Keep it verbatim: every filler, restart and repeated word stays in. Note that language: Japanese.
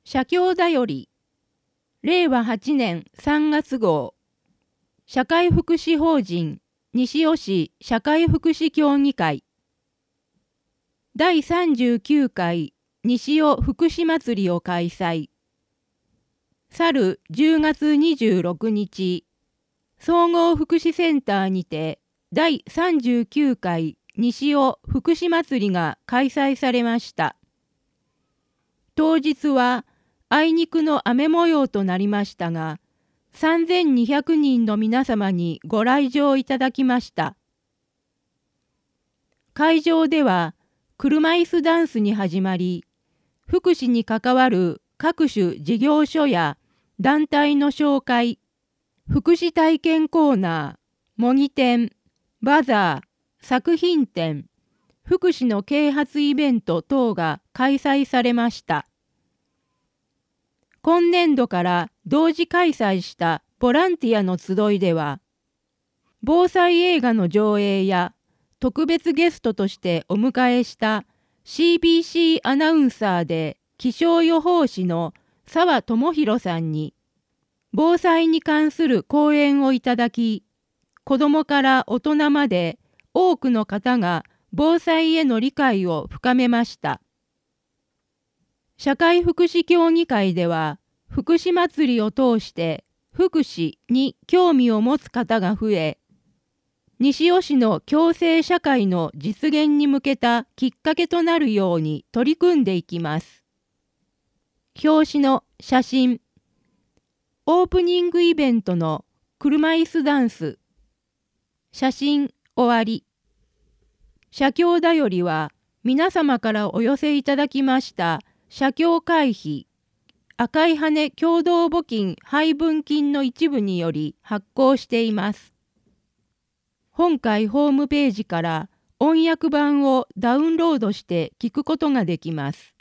社協だよりれいわはちねんさんがつ号社会福祉法人西尾市社会福祉協議会だいさんじゅうきゅうかい西尾福祉まつりを開催。去るじゅうがつにじゅうろくにち総合福祉センターにてだいさんじゅうきゅうかい西尾福祉まつりが開催されました。当日はあいにくの雨模様となりましたが、さんぜんにひゃくにんの皆様にご来場いただきました。会場では車椅子ダンスに始まり、福祉に関わる各種事業所や団体の紹介、福祉体験コーナー、模擬店、バザー、作品展、福祉の啓発イベント等が開催されました。今年度から同時開催したボランティアの集いでは、防災映画の上映や特別ゲストとしてお迎えした シービーシー アナウンサーで気象予報士の澤智弘さんに防災に関する講演をいただき、子どもから大人まで多くの方が防災への理解を深めました。社会福祉協議会では、福祉まつりを通して福祉に興味を持つ方が増え、西尾市の共生社会の実現に向けたきっかけとなるように取り組んでいきます。表紙の写真。オープニングイベントの車椅子ダンス。写真終わり。社協だよりは皆様からお寄せいただきました社協会費、赤い羽共同募金配分金の一部により発行しています。本会ホームページから音訳版をダウンロードして聞くことができます。